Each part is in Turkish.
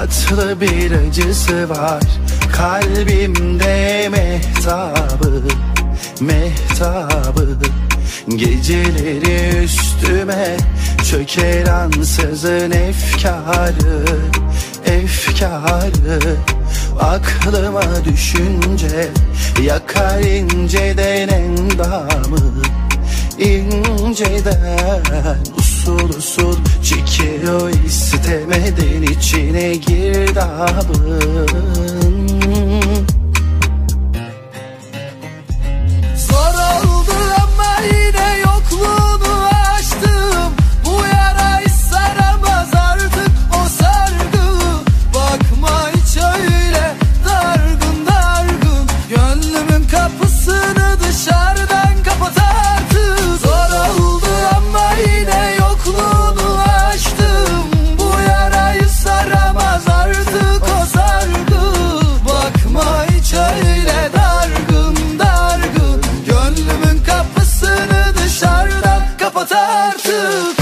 tatlı bir acısı var kalbimde mehtabı, mehtabı. Geceleri üstüme çöker ansızın efkarı, efkarı. Aklıma düşünce yakar inceden endamı, inceden. Usul usul çekiyor istemeden içine girdabın. Zor oldu ama yine yokluğunu açtım. Bu yarayı saramaz artık o sargı. Bakma hiç öyle dargın dargın. Gönlümün kapısını dışarıdan kapat artık. Zor oldu ama yine yokluğunu açtım. Bu yarayı saramaz artık o sargı. Bakma hiç öyle dargın dargın. Gönlümün kapısını dışarıdan kapat artık.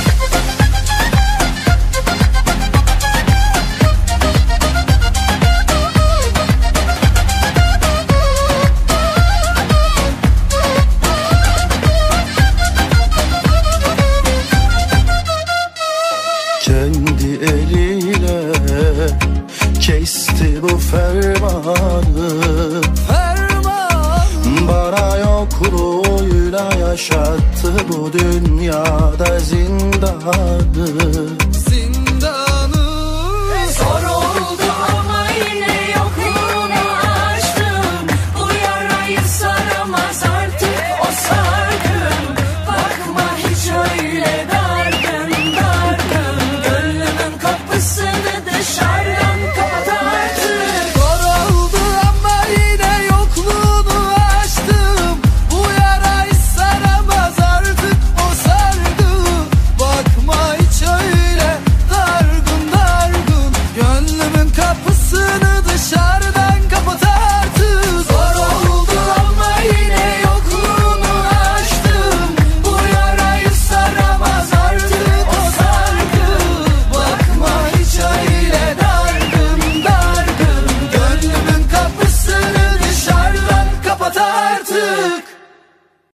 Kendi eliyle kesti bu fermanı, Ferman bana yokluğuyla yaşattı bu dünyada zindanı. zindanı. Zor